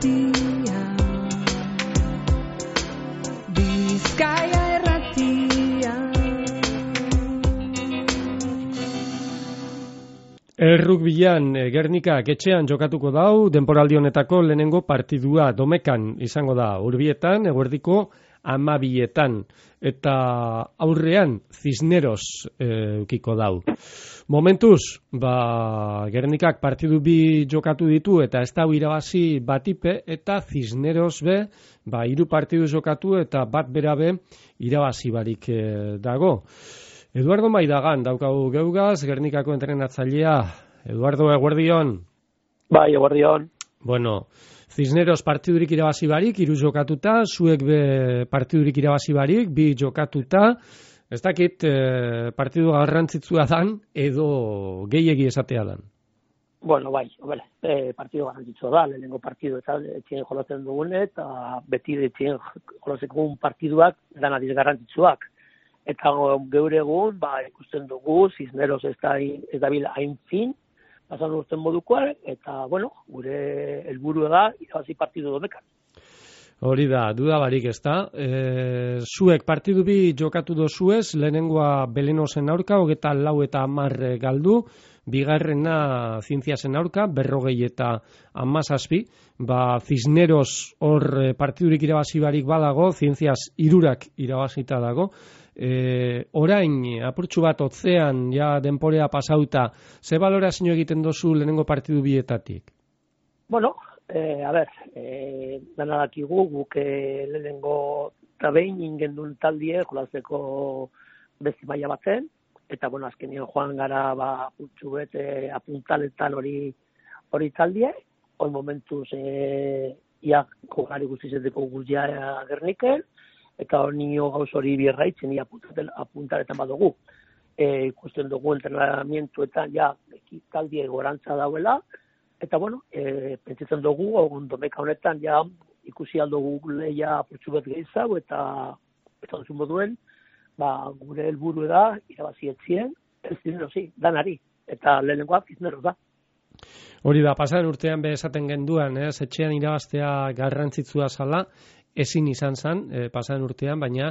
irratia, Bizkaia irratia. Errugbian Gernikak etxean jokatuko dau, denporaldi honetako lehenengo partidua Domekan izango da, Urbietan, eguerdiko 12etan, eta aurrean Cisneros ukiko dau. Momentuz, Gernikak partidu bi jokatu ditu eta ez dau irabazi batipe, eta Cisneros be, 3 partidu jokatu eta bat berabe irabazi barik dago. Eduardo Maidagan daukagu geugaz, Gernikako entrenatzailea. Eduardo, eguerdion. Bai, eguerdion. Bueno, Cisneros partidurik irabazi barik, 3 jokatuta, zuek be partidurik irabazi barik, 2 jokatuta. Ez dakit partidu garrantzitsua dan edo gehiegi esatea dan. Bueno, bai, partidu garrantzitsua da, lehenengo partidu eta etxien jolatzen dugune, eta beti etxien jolatzen partiduak dana diz garrantzitsuak. Eta geure egun, ikusten dugu, Cisneros ez dabil hain fin, pasan urten modukoa, eta, gure helburua da, irabazi partidu Domekan. Hori da, duda barik ez da. Zuek partidu bi jokatu dozuez, lehenengoa Belenosen aurka, 24 eta 10 galdu, bigarrena Zientziasen aurka, 40 eta 17, Cisneros hor partidurik irabazi barik badago, Zientziaz 3 irabazita dago. Orain, apurtxu bat otzean, ja denporea pasauta, ze balorazio egiten dozu lehenengo partidu bietatik? Bueno, dana dakigu, guk lehenengo eta behin ingendun taldie jolazteko beste maila batzen, eta azkenien joan gara apurtxu bet apuntaletan hori taldie, hori momentuz ia kogari guztizeteko guztia Gerniken, eta nio gauz hori birraitzen apuntaletan badugu. Ikusten dugu entrenamientuetan taldie gorantza dauela, eta pentsatzen dugu, Domeka honetan ikusi aldugu lehia apurtxu bet gehiago, eta duzun moduen, gure helburu da, irabazi etzien, ez Cisnerosi, danari, eta lehenengoa Cisneros da. Hori da, pasan urtean be esaten genduan, etxean irabaztea garrantzitsua zala, ezin izan zen, pasan urtean, baina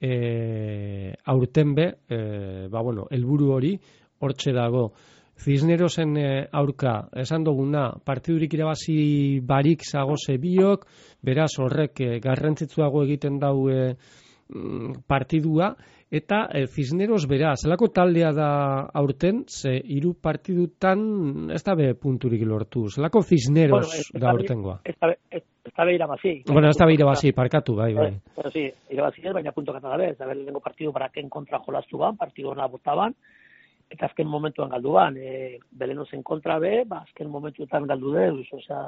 aurten be, helburu hori hortxe dago. Cisnerosen aurka, esan duguna, partidurik irabazi barik zagoze biok, beraz horrek garrantzitsuago egiten dau partidua, eta Cisneros beraz, zelako taldea da aurten, ze 3 partidutan ez da be punturik lortu, zelako Cisneros da aurtengoa? Ez da be irabazi. Ez da be irabazi, parkatu, bai. Sí, irabazi ez, baina punto kata gabe, ez da be lehenengo partidu baraken kontra jolastu ban, partidu hona botaban, eta azken momentuan galdu ban, Belenosen kontra be, azken momentuetan galdu deuz,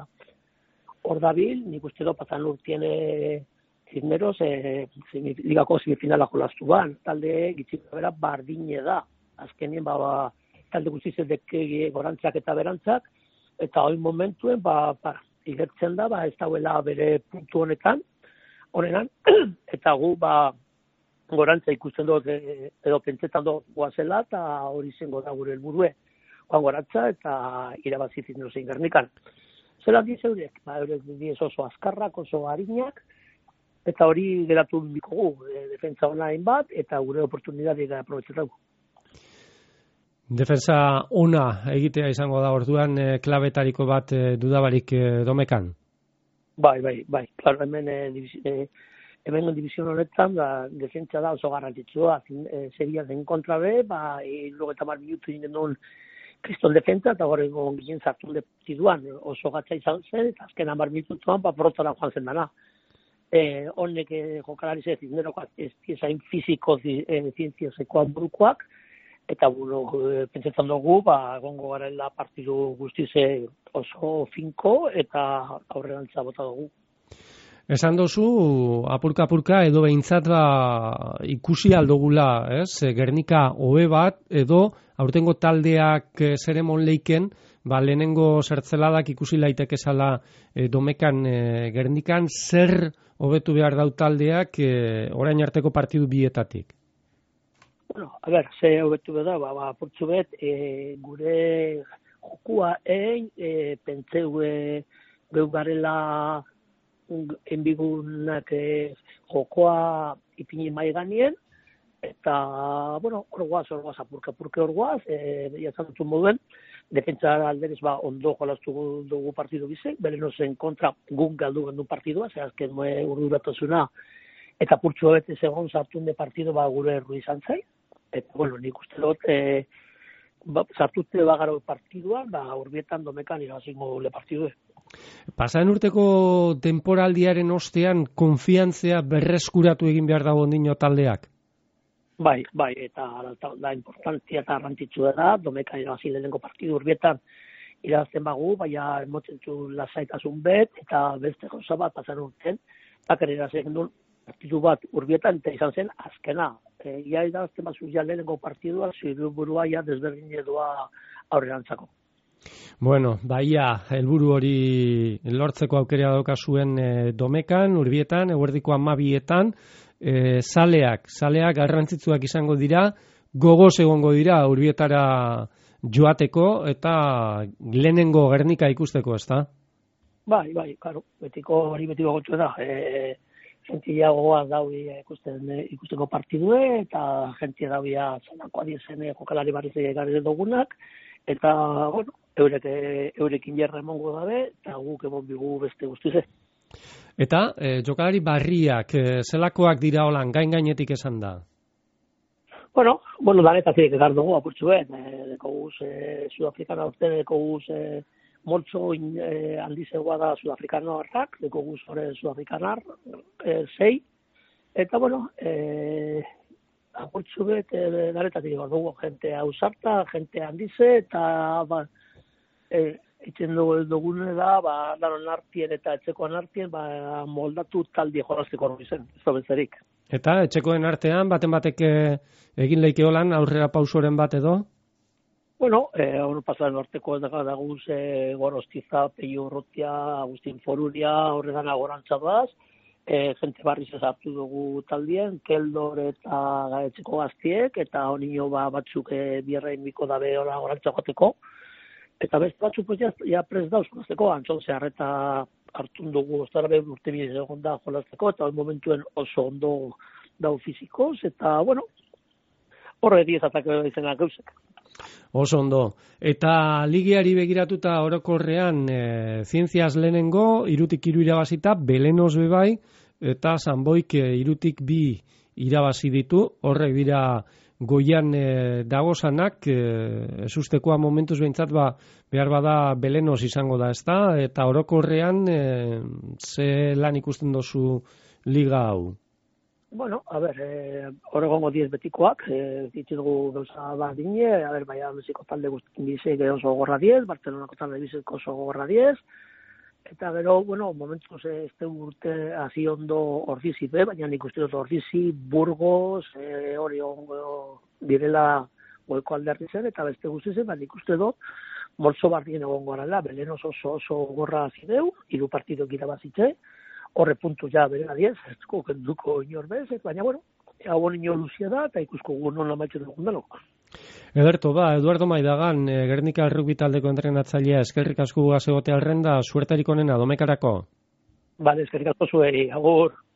hor dabil, nik uste do pasan urtien Cisneros ligako semifinala jolastu ban, talde gitzik bera bardine da, azkenien talde guztizedek gorantzak eta berantzak, eta hori momentuen igertzen da, ez dauela bere puntu honetan, eta gu gorantza ikusten dut, edo pentsetan dut guazela, eta hori zengo da gure helburue, gorantza eta irabazi Cisnerosen Gernikan. Zelan dizeudek, eurek diez oso azkarrak, oso harinak, eta hori geratu bikogu, defentsa online bat, eta gure oportunidade aprobetxetago. Defensa ona egitea izango da orduan klabetariko bat dudabarik Domekan? Bai, klaro, hemen division honetan, defentsa da oso garrantzitsua, seria den kontra be, 70 minutu inen duen kriston defentsa, eta horrengo ginen zartun partiduan oso gatza izan zen, eta azken 10 minutuan, porrotara joan zen dana. Honek jokalari ze Cisnerokoak ez dizain fiziko zientziasekoak burukoak, eta pentsetan dugu, egongo garela partidu guztize oso finko, eta aurrerantza bota dugu. Esan dozu, apurka edo behintzat ikusi aldogula, Gernika hobe bat, edo aurtengo taldeak zeremon leiken, lehenengo zertzeladak ikusi laiteke zala Domekan Gernikan, zer hobetu behar dau taldeak orain arteko partidu bietatik? Bueno, ze hobetu behar da, apurtxu bet, gure jokua pentseu geu garela enbigunak jokoa ipini mai ganien, eta, bueno, orguaz, apurke orguaz, jazan dut moduen, defentsa alderez ondo jolastu dugu partidu bizek, Belenosen kontra guk galdu gendu partidua, azken urduratosuna, eta purtsu bete segon sartunde partidu gure erru izan zai, eta, bueno, nik uste dut, sartute bagaro partiduan, Urbietan Domekan irabazingo le partidu. Pasaden urteko temporaldiaren ostean konfiantzea berreskuratu egin behar dago ondino taldeak? Bai, eta da importantzia eta garrantzitsua da, Domekan irabazi lehenengo partidu Urbietan irabazten bagu, baina emotzen zu lasaitasun bet, eta beste gauza bat pasaden urten, bakar irabazen duen partidu bat Urbietan, eta izan zen azkena. Ia irabazten bazu lehenengo partidua, zirburua ja desberdin edua aurrerantzako. Bueno, baia, helburu hori lortzeko aukera daukazuen Domekan, Urbietan, eguerdiko 12etan, zaleak garrantzitsuak izango dira, gogoz egongo dira Urbietara joateko eta lehenengo Gernika ikusteko, ezta? Bai, claro, betiko gotxu da. Gentia gogoaz daui ikusteko partidue, eta gentia dauia zanako adiezen jokalari barriz egarri dugunak, eta, bueno, eurekin jarra emongo dabe, eta guk emon bigu beste guztize. Eta, jokalari barriak, zelakoak dira holan, gainetik esan da? Bueno, danetatik egar dugu, apurtxu deko guz, Sudafrikana urte, deko guz, moltzo handizegoa da Sudafrikanoarrak, deko guz hori Sudafrikanar, 6, eta, bueno, apurtxu danetatik egar dugu, jente hausarta, jente handize, eta, itzen dugune da, danon artien eta etxekoan artien, moldatu taldi jolazteko hori zen, ez da benzerik. Eta etxekoen artean, baten batek egin leike holan, aurrera pausoren bat edo? Bueno, hor pasaren arteko daguz Gorostiza, Peio Urrutia, Agustin Foruria, horregan agorantza baz, jente barriz ezartu dugu taldien, Keldor eta etxeko gaztiek, eta honio batzuk bierrein miko dabe hori agorantza goteko, eta beste batzuk ja prez dauz jolazteko, Antzon Zeharreta hartun dugu, ostara behar urte bide egon da jolazteko, eta momentuen oso ondo dau fizikoz, eta, bueno, horre diezatak izenak gauzek. Oso ondo. Eta ligiari begiratuta orokorrean zientziaz lehenengo, 3-2 irabazita, Belenos bebai, eta Sanboik 3-2 irabazi ditu, horrek dira goian dagozanak, ezustekoa momentuz behintzat behar bada Belenos izango da, ezta? Eta orokorrean ze lan ikusten dozu liga hau? Bueno, a ber, Oregongo 10 betikoak, ditut dugu gauza bat dine, baina Mexiko talde guztin bizek oso gorra 10, Barcelonako talde bizek oso gorra 10, eta gero, bueno, momentuz este urte hasi ondo Ordizi be, baina nik uste dut Ordizi, Burgos, hori ongo direla goiko alderdi zen, eta beste guzti zen, nik uste dut, moltzo bardien egon gorala, Belenos oso gorra zideu, 3 partidok irabazitze, horre puntu ja berena 10, ez duko inor bez, baina, bueno, hau inor luzia da, eta ikusko gu non amaitzen dugun dano. Ederto, Eduardo Maidagan, Gernika Rugby taldeko entrenatzailea, eskerrik asko gaz egote alrenda, suertarik onena, Domekarako. Bale, eskerrik asko zuei, agur.